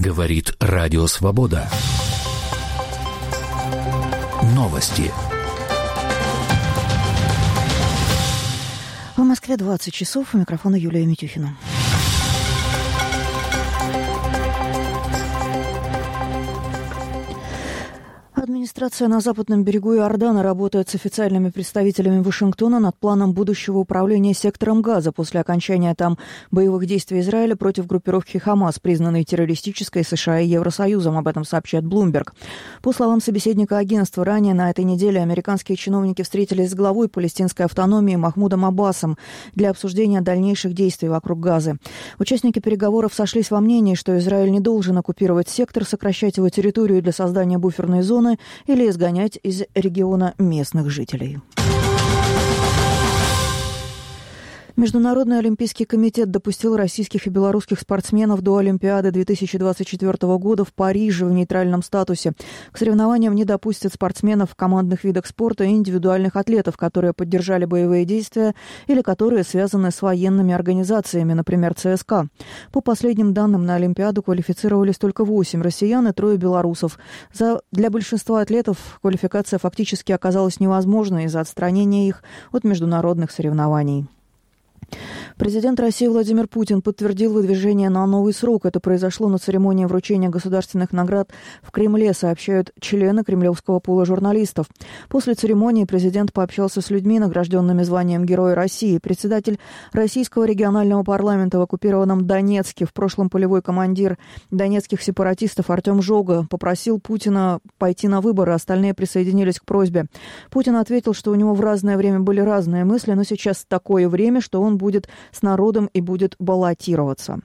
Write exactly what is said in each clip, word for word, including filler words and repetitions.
Говорит Радио Свобода. Новости. В Москве двадцать часов. У микрофона Юлия Митюхина. Администрация на западном берегу Иордана работает с официальными представителями Вашингтона над планом будущего управления сектором Газа после окончания там боевых действий Израиля против группировки Хамас, признанной террористической США и Евросоюзом. Об этом сообщает Bloomberg. По словам собеседника агентства, ранее на этой неделе американские чиновники встретились с главой палестинской автономии Махмудом Аббасом для обсуждения дальнейших действий вокруг Газы. Участники переговоров сошлись во мнении, что Израиль не должен оккупировать сектор, сокращать его территорию для создания буферной зоны или изгонять из региона местных жителей. Международный олимпийский комитет допустил российских и белорусских спортсменов до Олимпиады две тысячи двадцать четвёртого года в Париже в нейтральном статусе. К соревнованиям не допустят спортсменов в командных видах спорта и индивидуальных атлетов, которые поддержали боевые действия или которые связаны с военными организациями, например, ЦСКА. По последним данным, на Олимпиаду квалифицировались только восемь россиян и трое белорусов. За... Для большинства атлетов квалификация фактически оказалась невозможной из-за отстранения их от международных соревнований. Президент России Владимир Путин подтвердил выдвижение на новый срок. Это произошло на церемонии вручения государственных наград в Кремле, сообщают члены кремлевского пула журналистов. После церемонии президент пообщался с людьми, награжденными званием Героя России. Председатель российского регионального парламента в оккупированном Донецке, в прошлом полевой командир донецких сепаратистов Артем Жога, попросил Путина пойти на выборы, остальные присоединились к просьбе. Путин ответил, что у него в разное время были разные мысли, но сейчас такое время, что он будет с народом и будет баллотироваться.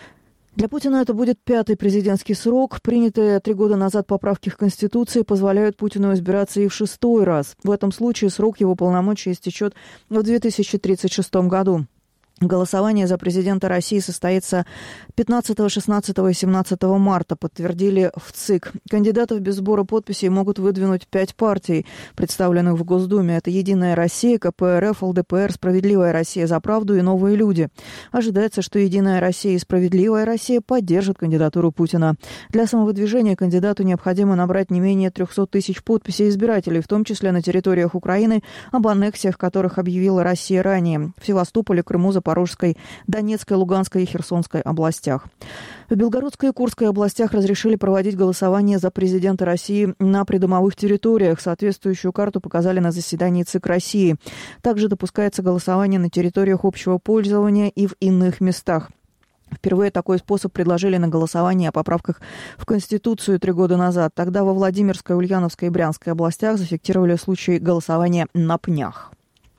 Для Путина это будет пятый президентский срок. Принятые три года назад поправки в Конституции позволяют Путину избираться и в шестой раз. В этом случае срок его полномочий истечет в две тысячи тридцать шестом году. Голосование за президента России состоится пятнадцатого, шестнадцатого и семнадцатого марта, подтвердили в ЦИК. Кандидатов без сбора подписей могут выдвинуть пять партий, представленных в Госдуме. Это «Единая Россия», ка пэ эр эф, эл дэ пэ эр, «Справедливая Россия за правду» и «Новые люди». Ожидается, что «Единая Россия» и «Справедливая Россия» поддержат кандидатуру Путина. Для самовыдвижения кандидату необходимо набрать не менее триста тысяч подписей избирателей, в том числе на территориях Украины, об аннексиях которых объявила Россия ранее. В Севастополе, Крыму, Запорожской, Донецкой, Луганской и Херсонской областях. В Белгородской и Курской областях разрешили проводить голосование за президента России на придомовых территориях. Соответствующую карту показали на заседании ЦИК России. Также допускается голосование на территориях общего пользования и в иных местах. Впервые такой способ предложили на голосование о поправках в Конституцию три года назад. Тогда во Владимирской, Ульяновской и Брянской областях зафиксировали случаи голосования на пнях.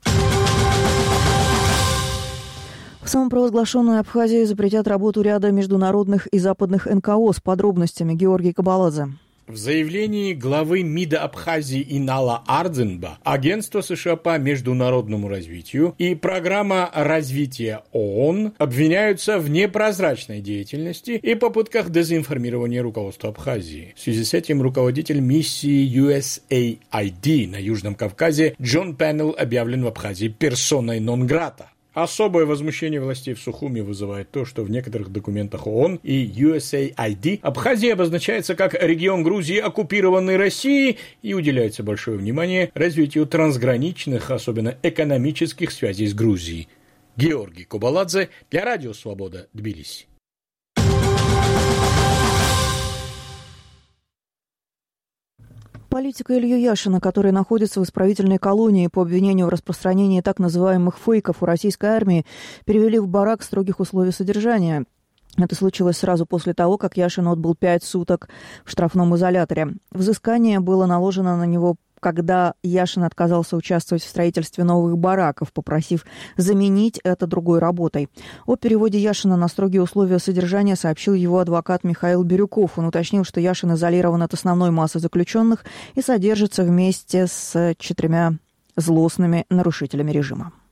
В самопровозглашенной Абхазии запретят работу ряда международных и западных эн ка о. С подробностями Георгий Кабаладзе. В заявлении главы МИДа Абхазии Инала Ардзенба Агентство США по международному развитию и Программа развития ООН обвиняются в непрозрачной деятельности и попытках дезинформирования руководства Абхазии. В связи с этим руководитель миссии ю эс эй ай ди на Южном Кавказе Джон Пеннелл объявлен в Абхазии персоной нон-грата. Особое возмущение властей в Сухуми вызывает то, что в некоторых документах ООН и ю эс эй ай ди Абхазия обозначается как регион Грузии, оккупированный Россией, и уделяется большое внимание развитию трансграничных, особенно экономических связей с Грузией. Георгий Кабаладзе для Радио Свобода, Тбилиси. Политика Илью Яшина, который находится в исправительной колонии по обвинению в распространении так называемых фейков у российской армии, перевели в барак строгих условий содержания. Это случилось сразу после того, как Яшин отбыл пять суток в штрафном изоляторе. Взыскание было наложено на него, когда Яшин отказался участвовать в строительстве новых бараков, попросив заменить это другой работой. О переводе Яшина на строгие условия содержания сообщил его адвокат Михаил Бирюков. Он уточнил, что Яшин изолирован от основной массы заключенных и содержится вместе с четырьмя злостными нарушителями режима.